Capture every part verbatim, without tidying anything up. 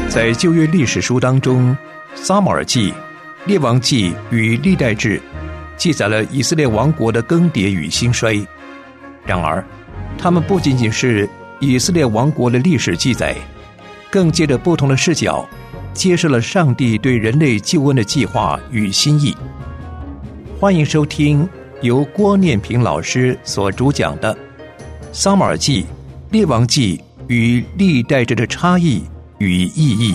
在旧约历史书当中，撒母耳记、列王记与历代志记载了以色列王国的更迭与兴衰。然而他们不仅仅是以色列王国的历史记载，更借着不同的视角揭示了上帝对人类救恩的计划与心意。欢迎收听由郭念平老师所主讲的撒母耳记、列王记与历代志的差异与意义。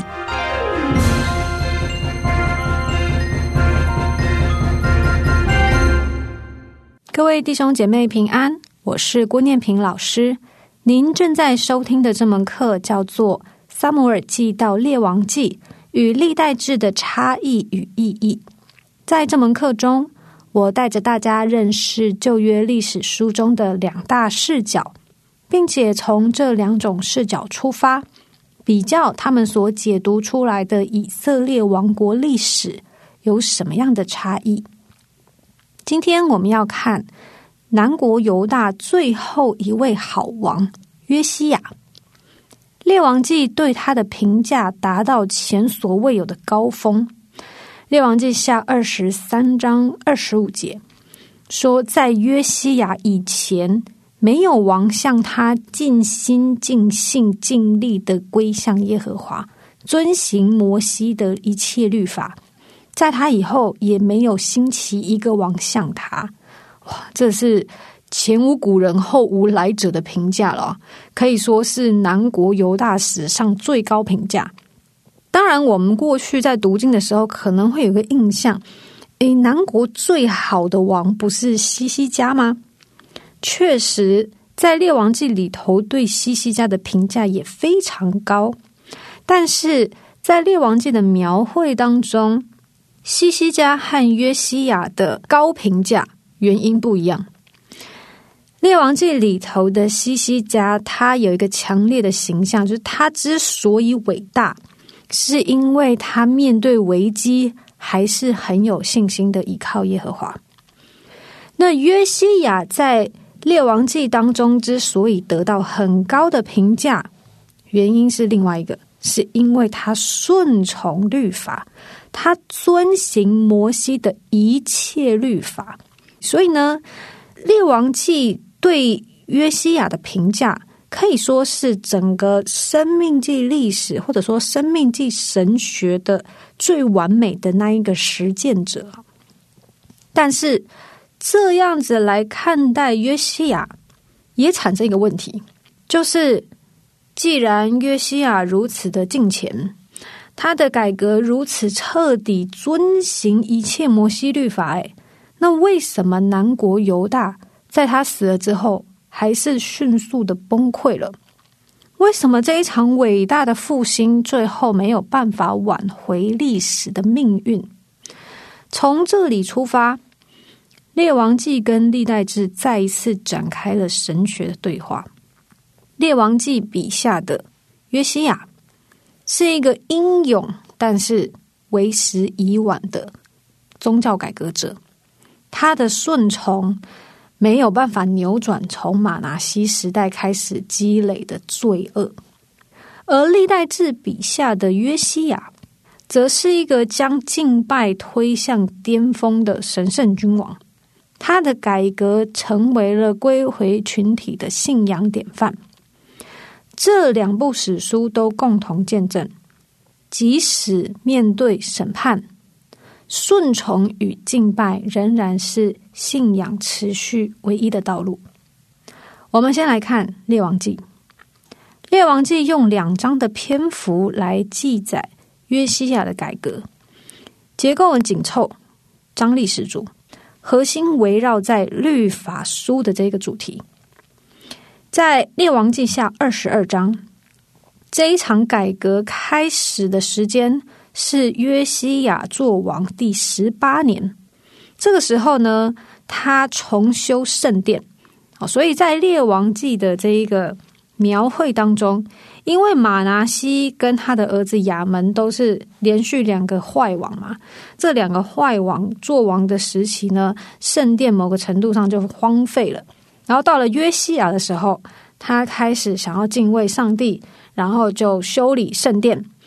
各位弟兄姐妹平安，我是郭念平老师。您正在收听的这门课叫做《撒母耳记到列王记与历代志的差异与意义》。在这门课中，我带着大家认识旧约历史书中的两大视角，并且从这两种视角出发，比较他们所解读出来的以色列王国历史有什么样的差异。今天我们要看南国犹大最后一位好王约西亚。列王记对他的评价达到前所未有的高峰。列王记下二十三章二十五节说，在约西亚以前，没有王像他尽心尽性尽力地归向耶和华，遵行摩西的一切律法。在他以后也没有兴起一个王像他。哇，这是前无古人后无来者的评价了，可以说是南国犹大史上最高评价。当然我们过去在读经的时候可能会有个印象，诶，南国最好的王不是西西家吗？确实在列王记里头对西西家的评价也非常高，但是在列王记的描绘当中，西西家和约西亚的高评价原因不一样。列王记里头的西西家，他有一个强烈的形象，就是他之所以伟大，是因为他面对危机还是很有信心的依靠耶和华。那约西亚在列王记当中之所以得到很高的评价，原因是另外一个，是因为他顺从律法，他遵行摩西的一切律法。所以呢，列王记对约西亚的评价可以说是整个生命记历史或者说生命记神学的最完美的那一个实践者。但是这样子来看待约西亚也产生一个问题，就是既然约西亚如此的敬虔，他的改革如此彻底，遵行一切摩西律法，诶那为什么南国犹大在他死了之后还是迅速的崩溃了？为什么这一场伟大的复兴最后没有办法挽回历史的命运？从这里出发，列王记跟历代志再一次展开了神学的对话。列王记笔下的约西亚是一个英勇但是为时已晚的宗教改革者，他的顺从没有办法扭转从马拿西时代开始积累的罪恶。而历代志笔下的约西亚则是一个将敬拜推向巅峰的神圣君王，他的改革成为了归回群体的信仰典范。这两部史书都共同见证，即使面对审判，顺从与敬拜仍然是信仰持续唯一的道路。我们先来看列王记。列王记用两章的篇幅来记载约西亚的改革，结构很紧凑，张力十足，核心围绕在律法书的这个主题。在列王记下二十二章，这一场改革开始的时间是约西亚做王第十八年。这个时候呢，他重修圣殿，所以在列王记的这一个描绘当中，因为马拿西跟他的儿子亚门都是连续两个坏王嘛，这两个坏王做王的时期呢，圣殿某个程度上就荒废了。然后到了约西亚的时候，他开始想要敬畏上帝，然后就修理圣殿，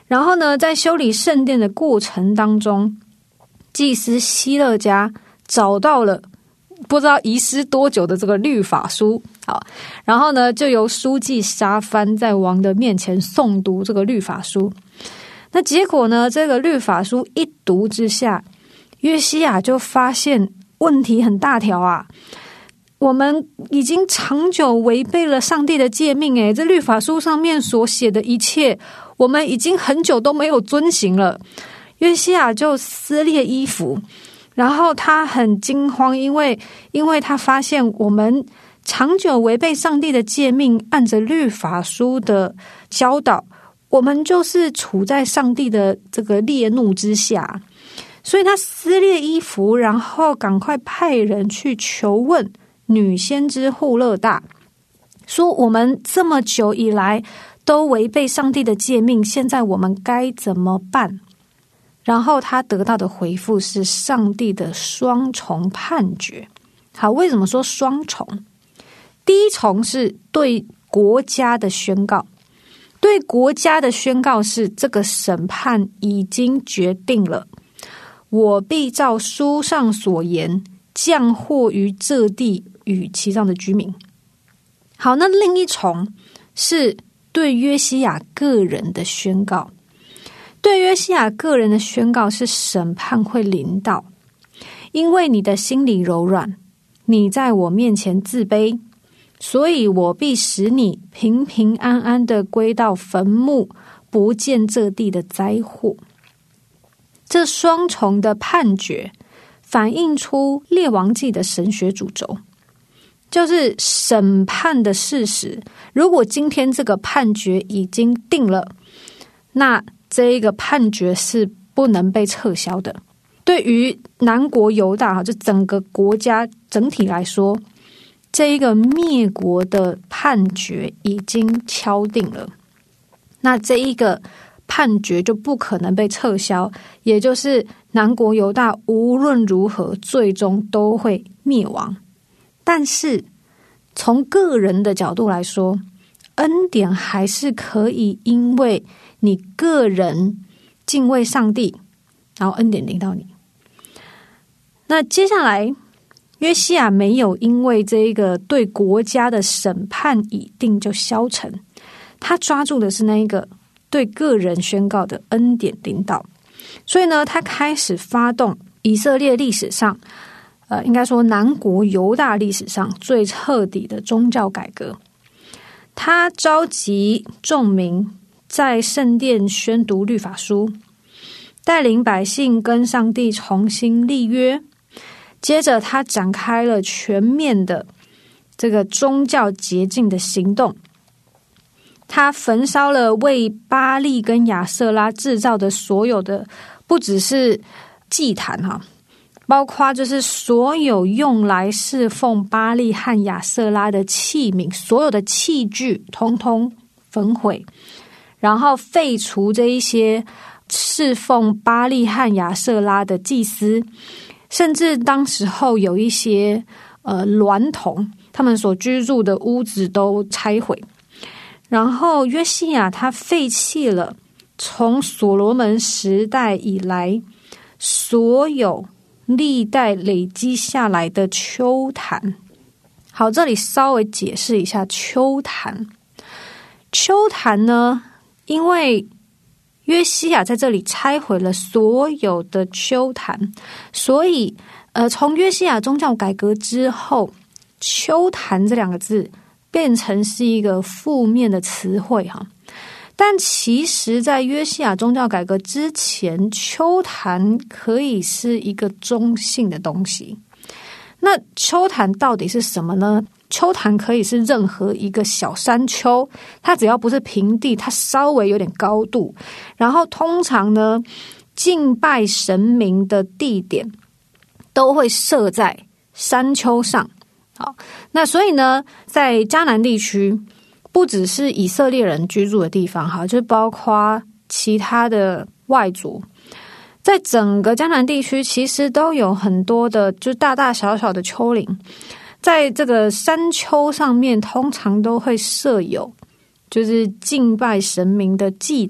然后呢，在修理圣殿的过程当中，祭司希勒家找到了不知道遗失多久的这个律法书，好，然后呢，就由书记沙番在王的面前诵读这个律法书。那结果呢，这个律法书一读之下，约西亚就发现问题很大条啊！我们已经长久违背了上帝的诫命，诶，这律法书上面所写的一切，我们已经很久都没有遵行了。约西亚就撕裂衣服，然后他很惊慌，因为因为他发现我们长久违背上帝的诫命，按着律法书的教导，我们就是处在上帝的这个烈怒之下。所以他撕裂衣服，然后赶快派人去求问女先知户勒大，说我们这么久以来都违背上帝的诫命，现在我们该怎么办？然后他得到的回复是上帝的双重判决。好，为什么说双重？第一重是对国家的宣告，对国家的宣告是这个审判已经决定了，我必照书上所言降祸于这地与其上的居民。好，那另一重是对约西亚个人的宣告。对约西亚个人的宣告是审判会临到，因为你的心里柔软，你在我面前自卑，所以我必使你平平安安的归到坟墓，不见这地的灾祸。这双重的判决反映出列王纪的神学主轴，就是审判的事实。如果今天这个判决已经定了，那这一个判决是不能被撤销的。对于南国犹大，就整个国家整体来说，这一个灭国的判决已经敲定了，那这一个判决就不可能被撤销，也就是南国犹大无论如何最终都会灭亡。但是从个人的角度来说，恩典还是可以因为你个人敬畏上帝，然后恩典临到你。那接下来约西亚没有因为这个对国家的审判已定就消沉，他抓住的是那一个对个人宣告的恩典领导。所以呢，他开始发动以色列历史上呃，应该说南国犹大历史上最彻底的宗教改革。他召集众民在圣殿宣读律法书，带领百姓跟上帝重新立约。接着他展开了全面的这个宗教洁净的行动，他焚烧了为巴力跟亚舍拉制造的所有的，不只是祭坛哈，包括就是所有用来侍奉巴力和亚舍拉的器皿，所有的器具通通焚毁，然后废除这一些侍奉巴力和亚舍拉的祭司，甚至当时候有一些呃娈童，他们所居住的屋子都拆毁。然后约西亚他废弃了从所罗门时代以来所有历代累积下来的丘坛。好，这里稍微解释一下丘坛。丘坛呢，因为约西亚在这里拆毁了所有的丘坛，所以呃，从约西亚宗教改革之后，丘坛这两个字变成是一个负面的词汇哈。但其实在约西亚宗教改革之前，丘坛可以是一个中性的东西。那丘坛到底是什么呢？丘坛可以是任何一个小山丘，它只要不是平地，它稍微有点高度，然后通常呢，敬拜神明的地点都会设在山丘上。好，那所以呢，在迦南地区，不只是以色列人居住的地方，哈，就包括其他的外族，在整个迦南地区其实都有很多的就大大小小的丘陵，在这个山丘上面通常都会设有就是敬拜神明的祭坛。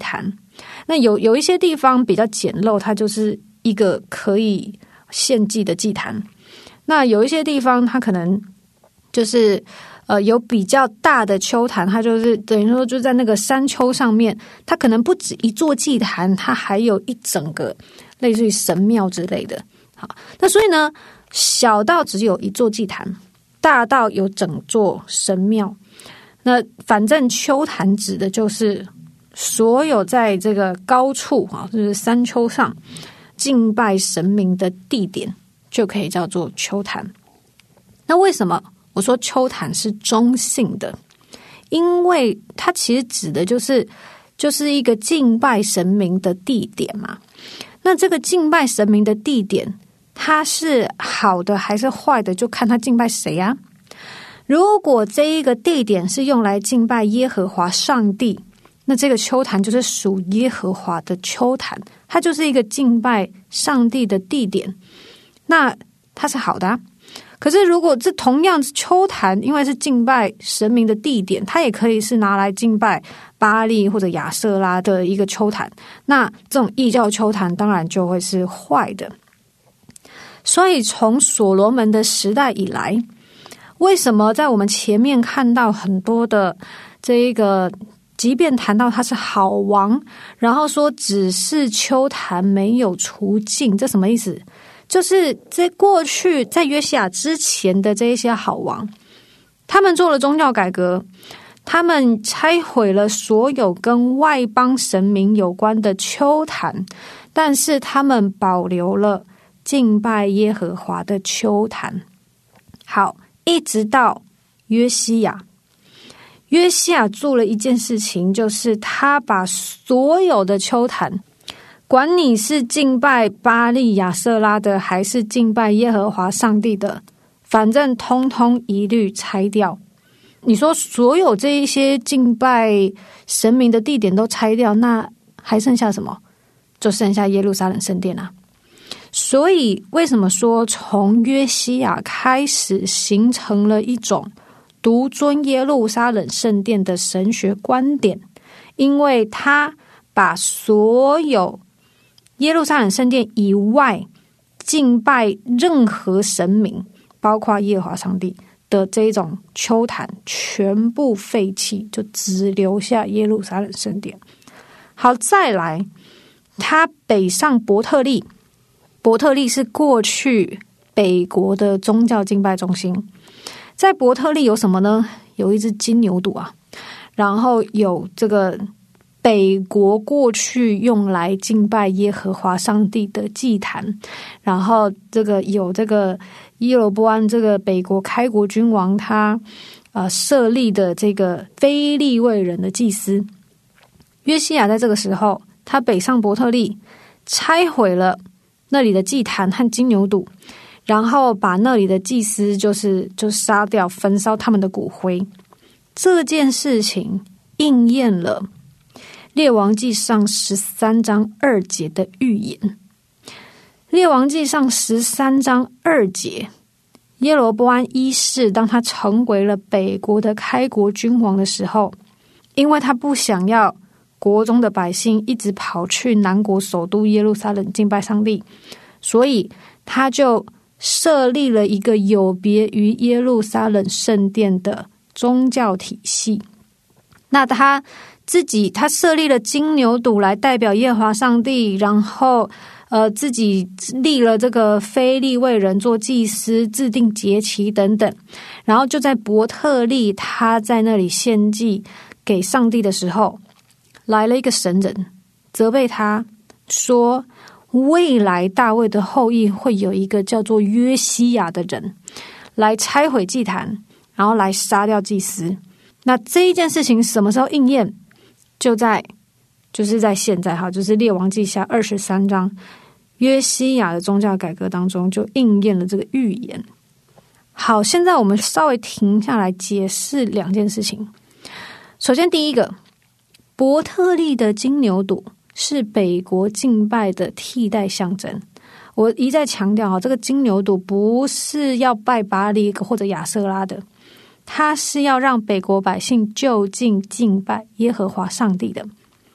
那有有一些地方比较简陋，它就是一个可以献祭的祭坛。那有一些地方它可能就是呃有比较大的丘坛，它就是等于说就在那个山丘上面，它可能不止一座祭坛，它还有一整个类似于神庙之类的。好，那所以呢，小到只有一座祭坛，大到有整座神庙。那反正丘坛指的就是所有在这个高处啊，就是山丘上敬拜神明的地点，就可以叫做丘坛。那为什么我说丘坛是中性的？因为它其实指的就是就是一个敬拜神明的地点嘛。那这个敬拜神明的地点，它是好的还是坏的，就看他敬拜谁啊。如果这一个地点是用来敬拜耶和华上帝，那这个丘坛就是属耶和华的丘坛，它就是一个敬拜上帝的地点，那它是好的啊。可是如果这同样丘坛因为是敬拜神明的地点，它也可以是拿来敬拜巴力或者亚舍拉的一个丘坛，那这种异教丘坛当然就会是坏的。所以从所罗门的时代以来，为什么在我们前面看到很多的这一个，即便谈到他是好王，然后说只是丘坛没有除尽，这什么意思？就是在过去在约西亚之前的这一些好王，他们做了宗教改革，他们拆毁了所有跟外邦神明有关的丘坛，但是他们保留了敬拜耶和华的丘坛。好，一直到约西亚，约西亚做了一件事情，就是他把所有的丘坛，管你是敬拜巴力亚舍拉的还是敬拜耶和华上帝的，反正通通一律拆掉。你说所有这一些敬拜神明的地点都拆掉，那还剩下什么？就剩下耶路撒冷圣殿啊。所以为什么说从约西亚开始形成了一种独尊耶路撒冷圣殿的神学观点？因为他把所有耶路撒冷圣殿以外敬拜任何神明，包括耶和华上帝的这种丘坛全部废弃，就只留下耶路撒冷圣殿。好，再来他北上伯特利，伯特利是过去北国的宗教敬拜中心。在伯特利有什么呢？有一只金牛犊啊，然后有这个北国过去用来敬拜耶和华上帝的祭坛，然后这个有这个耶罗波安这个北国开国君王他呃设立的这个非利未人的祭司。约西亚在这个时候他北上伯特利，拆毁了那里的祭坛和金牛犊，然后把那里的祭司就是就杀掉，焚烧他们的骨灰。这件事情应验了列王纪上十三章二节的预言。列王纪上十三章二节，耶罗波安一世当他成为了北国的开国君王的时候，因为他不想要国中的百姓一直跑去南国首都耶路撒冷敬拜上帝，所以他就设立了一个有别于耶路撒冷圣殿的宗教体系。那他自己他设立了金牛犊来代表耶和华上帝，然后呃自己立了这个非利未人做祭司，制定节期等等。然后就在伯特利他在那里献祭给上帝的时候，来了一个神人责备他说，未来大卫的后裔会有一个叫做约西亚的人来拆毁祭坛，然后来杀掉祭司。那这一件事情什么时候应验？就在就是在现在哈，就是列王纪下二十三章约西亚的宗教改革当中就应验了这个预言。好，现在我们稍微停下来解释两件事情。首先第一个，伯特利的金牛犊是北国敬拜的替代象征。我一再强调，这个金牛犊不是要拜巴力或者亚舍拉的，它是要让北国百姓就近敬拜耶和华上帝的。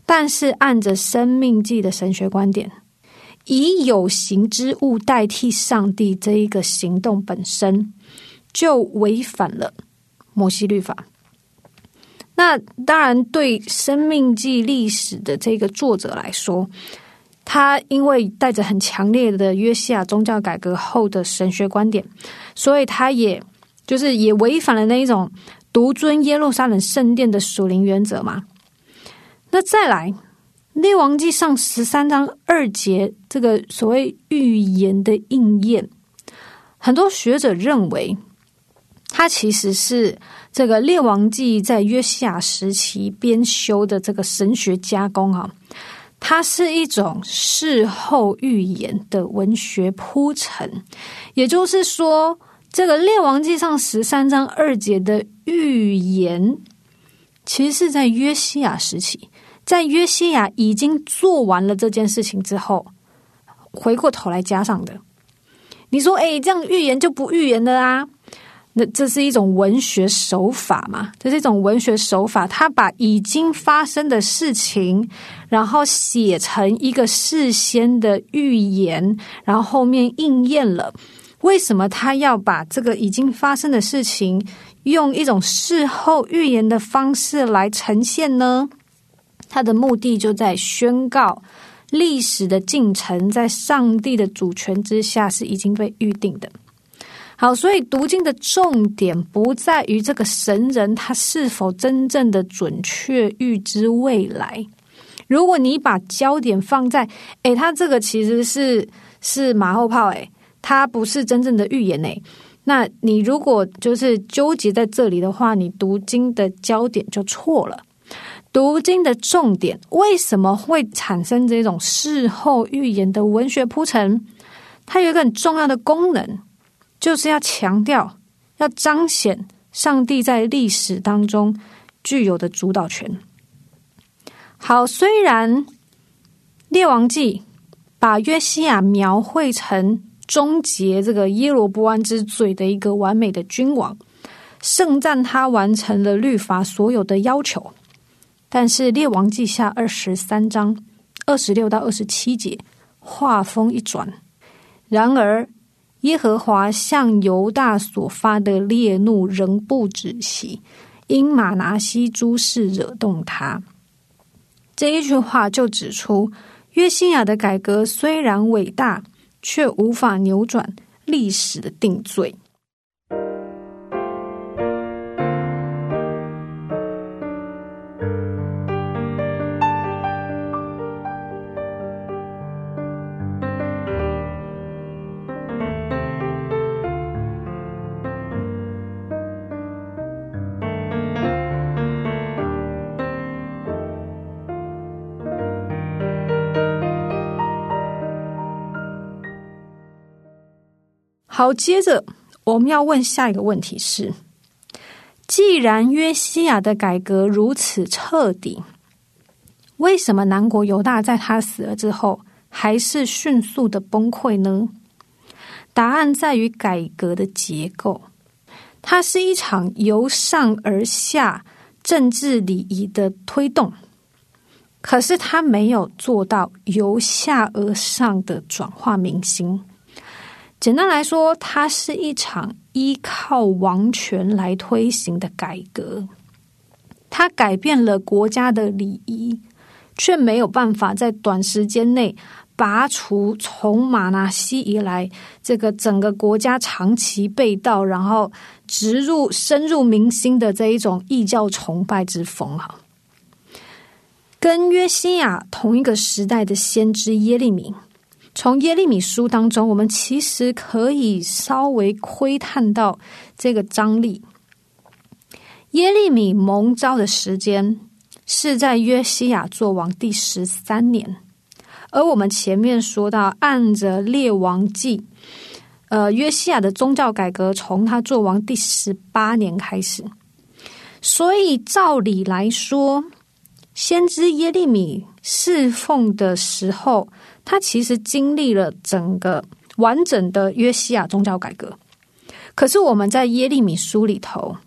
但是按着生命记的神学观点，以有形之物代替上帝这一个行动本身就违反了摩西律法。那当然对生命记历史的这个作者来说，他因为带着很强烈的约西亚宗教改革后的神学观点，所以他也就是也违反了那一种独尊耶路撒冷圣殿的属灵原则嘛。那再来列王纪上十三章二节这个所谓预言的应验，很多学者认为它其实是这个列王纪在约西亚时期编修的这个神学加工啊，它是一种事后预言的文学铺陈。也就是说，这个列王纪上十三章二节的预言，其实是在约西亚时期，在约西亚已经做完了这件事情之后，回过头来加上的。你说，哎，这样预言就不预言了啊？那这是一种文学手法嘛？这是一种文学手法，他把已经发生的事情，然后写成一个事先的预言，然后后面应验了。为什么他要把这个已经发生的事情用一种事后预言的方式来呈现呢？他的目的就在宣告历史的进程在上帝的主权之下是已经被预定的。好，所以读经的重点不在于这个神人他是否真正的准确预知未来。如果你把焦点放在诶他这个其实是是马后炮，诶他不是真正的预言，诶那你如果就是纠结在这里的话，你读经的焦点就错了。读经的重点为什么会产生这种事后预言的文学铺陈？它有一个很重要的功能，就是要强调，要彰显上帝在历史当中具有的主导权。好，虽然列王纪把约西亚描绘成终结这个耶罗波安之罪的一个完美的君王，盛赞他完成了律法所有的要求，但是列王纪下二十三章二十六到二十七节话锋一转，然而耶和华向犹大所发的烈怒仍不止息，因玛拿西诸事惹动他。这一句话就指出，约西亚的改革虽然伟大，却无法扭转历史的定罪。好，接着我们要问下一个问题是，既然约西亚的改革如此彻底，为什么南国犹大在他死了之后还是迅速的崩溃呢？答案在于改革的结构，它是一场由上而下政治礼仪的推动，可是它没有做到由下而上的转化民心。简单来说，它是一场依靠王权来推行的改革，它改变了国家的礼仪，却没有办法在短时间内拔除从玛拿西以来这个整个国家长期被盗，然后植入深入民心的这一种异教崇拜之风。跟约西亚同一个时代的先知耶利米，从耶利米书当中，我们其实可以稍微窥探到这个张力。耶利米蒙召的时间是在约西亚作王第十三年，而我们前面说到，按着列王记，呃，约西亚的宗教改革从他作王第十八年开始，所以照理来说，先知耶利米侍奉的时候，他其实经历了整个完整的约西亚宗教改革。可是我们在耶利米书里头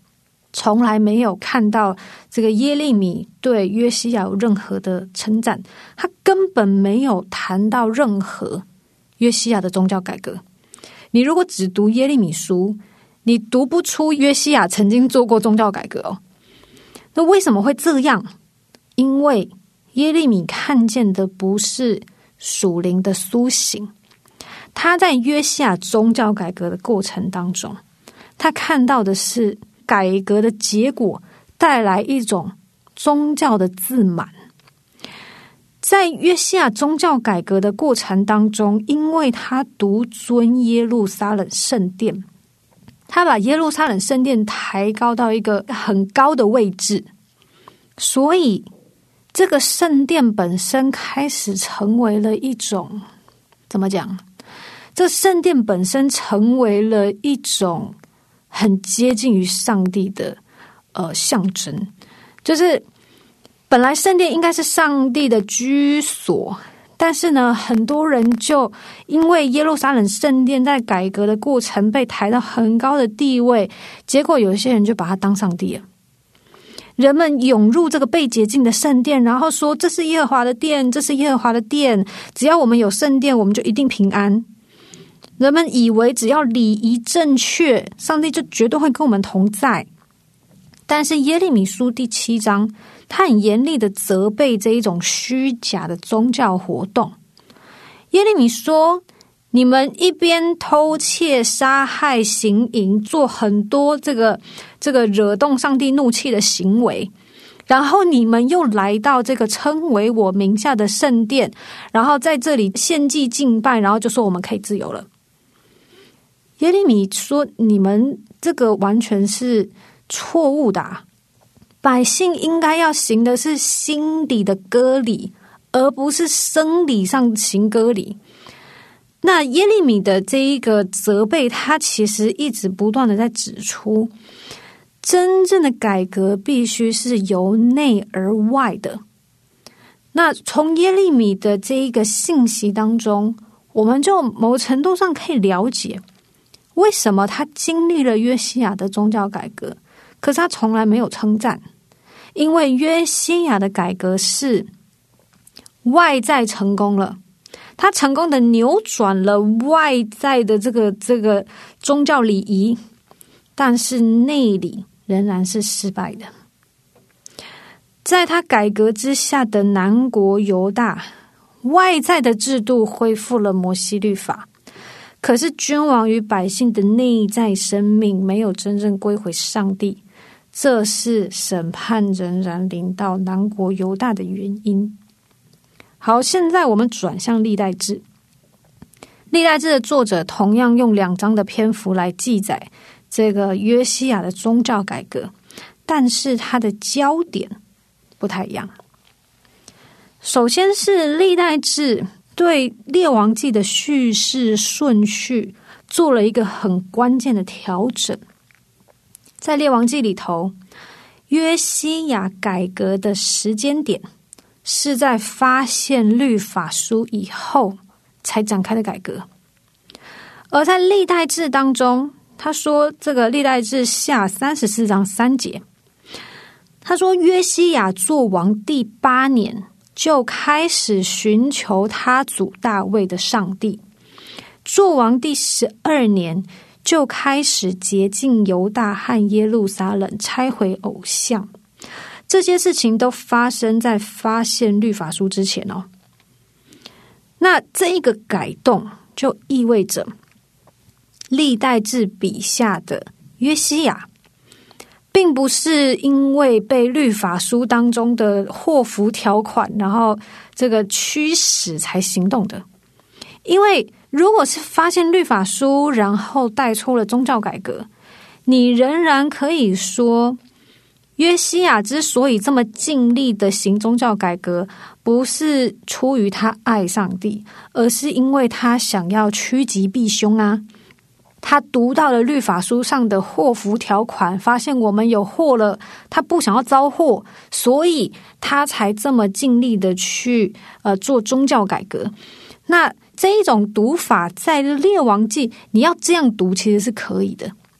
从来没有看到这个耶利米对约西亚有任何的称赞，他根本没有谈到任何约西亚的宗教改革。你如果只读耶利米书，你读不出约西亚曾经做过宗教改革哦。那为什么会这样？因为耶利米看见的不是属灵的苏醒，他在约西亚宗教改革的过程当中，他看到的是改革的结果带来一种宗教的自满。在约西亚宗教改革的过程当中，因为他独尊耶路撒冷圣殿，他把耶路撒冷圣殿抬高到一个很高的位置，所以这个圣殿本身开始成为了一种，怎么讲？这圣殿本身成为了一种很接近于上帝的呃象征，就是本来圣殿应该是上帝的居所，但是呢，很多人就因为耶路撒冷圣殿在改革的过程被抬到很高的地位，结果有些人就把它当上帝了。人们涌入这个被洁净的圣殿，然后说这是耶和华的殿，这是耶和华的殿，只要我们有圣殿，我们就一定平安。人们以为只要礼仪正确，上帝就绝对会跟我们同在。但是耶利米书第七章，他很严厉的责备这一种虚假的宗教活动。耶利米说，你们一边偷窃、杀害、行淫，做很多这个这个惹动上帝怒气的行为，然后你们又来到这个称为我名下的圣殿，然后在这里献祭敬拜，然后就说我们可以自由了。耶利米说，你们这个完全是错误的啊，百姓应该要行的是心理的割礼，而不是生理上行割礼。那耶利米的这一个责备，他其实一直不断的在指出，真正的改革必须是由内而外的。那从耶利米的这一个信息当中，我们就某程度上可以了解，为什么他经历了约西亚的宗教改革，可是他从来没有称赞。因为约西亚的改革是外在成功了，他成功的扭转了外在的这个这个宗教礼仪，但是内里仍然是失败的。在他改革之下的南国犹大，外在的制度恢复了摩西律法，可是君王与百姓的内在生命没有真正归回上帝，这是审判仍然临到南国犹大的原因。好，现在我们转向历代志。历代志的作者同样用两章的篇幅来记载这个约西亚的宗教改革，但是它的焦点不太一样。首先是历代志对列王记的叙事顺序做了一个很关键的调整。在列王记里头，约西亚改革的时间点是在发现律法书以后才展开的改革，而在历代志当中，他说这个历代志下三十四章三节，他说约西亚做王第八年就开始寻求他祖大卫的上帝，做王第十二年就开始洁净犹大和耶路撒冷，拆毁偶像。这些事情都发生在发现律法书之前哦。那这一个改动就意味着历代志笔下的约西亚并不是因为被律法书当中的祸福条款然后这个驱使才行动的。因为如果是发现律法书然后带出了宗教改革，你仍然可以说约西亚之所以这么尽力的行宗教改革，不是出于他爱上帝，而是因为他想要趋吉避凶啊。他读到了律法书上的祸福条款，发现我们有祸了，他不想要遭祸，所以他才这么尽力的去呃做宗教改革。那这一种读法在列王记你要这样读其实是可以的，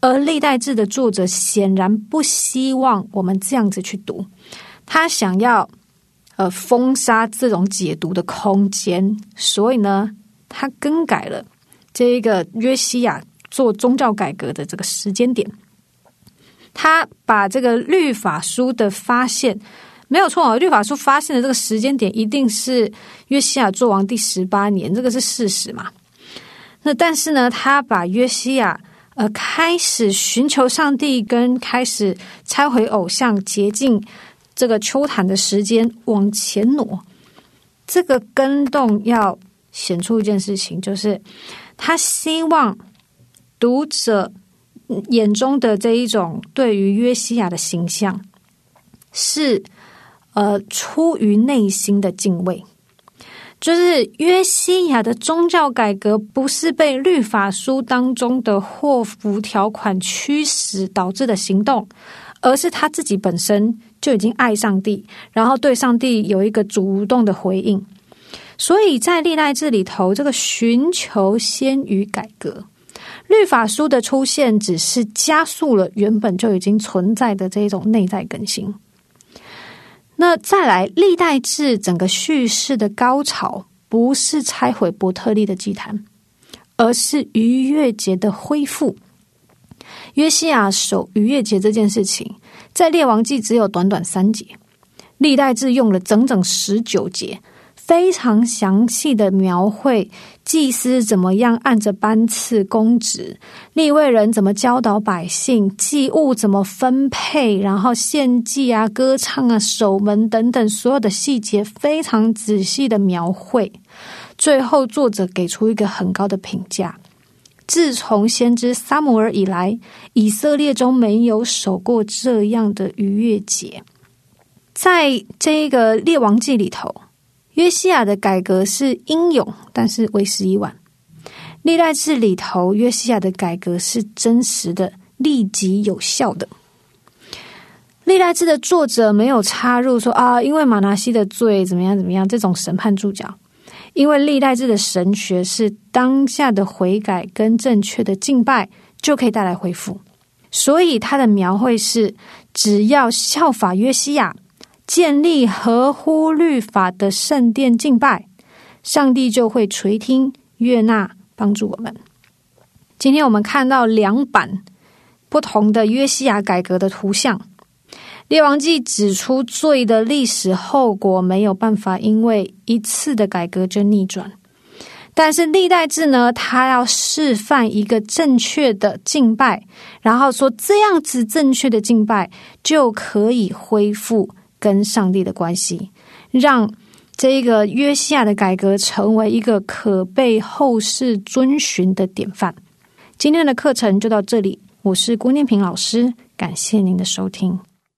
而历代志的作者显然不希望我们这样子去读，他想要呃封杀这种解读的空间，所以呢，他更改了这一个约西亚做宗教改革的这个时间点。他把这个律法书的发现，没有错，律法书发现的这个时间点一定是约西亚做王第十八年，这个是事实嘛。那但是呢，他把约西亚呃开始寻求上帝跟开始拆毁偶像洁净这个丘坛的时间往前挪，这个更动要显出一件事情，就是他希望读者眼中的这一种对于约西亚的形象是呃出于内心的敬畏，就是约西亚的宗教改革不是被律法书当中的祸福条款驱使导致的行动，而是他自己本身就已经爱上帝，然后对上帝有一个主动的回应。所以在历代志里头，这个寻求先于改革，律法书的出现只是加速了原本就已经存在的这种内在更新。那再来，历代志整个叙事的高潮不是拆毁伯特利的祭坛，而是逾越节的恢复。约西亚守逾越节这件事情，在列王记只有短短三节，历代志用了整整十九节，非常详细的描绘祭司怎么样按着班次公职，利未人怎么教导百姓，祭物怎么分配，然后献祭啊、歌唱啊、守门等等，所有的细节非常仔细的描绘。最后作者给出一个很高的评价，自从先知撒母耳以来，以色列中没有守过这样的逾越节。在这个列王记里头，约西亚的改革是英勇，但是为时已晚。历代志里头，约西亚的改革是真实的、立即有效的。历代志的作者没有插入说啊，因为马拿西的罪怎么样怎么样这种审判注脚，因为历代志的神学是当下的悔改跟正确的敬拜就可以带来恢复，所以他的描绘是只要效法约西亚，建立合乎律法的圣殿敬拜，上帝就会垂听悦纳帮助我们。今天我们看到两版不同的约西亚改革的图像。列王记指出罪的历史后果没有办法因为一次的改革就逆转，但是历代志呢，他要示范一个正确的敬拜，然后说这样子正确的敬拜就可以恢复跟上帝的关系，让这个约西亚的改革成为一个可被后世遵循的典范。今天的课程就到这里，我是郭念平老师，感谢您的收听。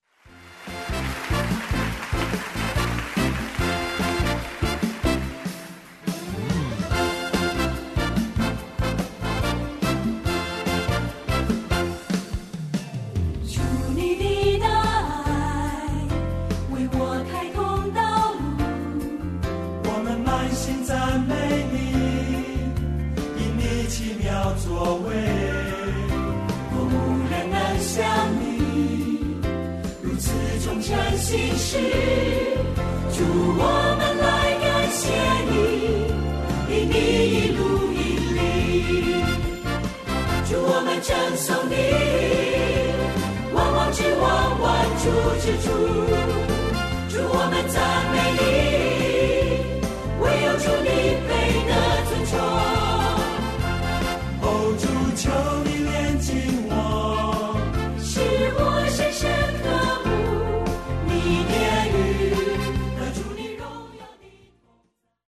作为我无人能像你如此忠诚心事，主我们来感谢你，因你一路引领，主我们称颂你，万王之王，万主之主，主我们赞美你，唯有主你配得尊崇。求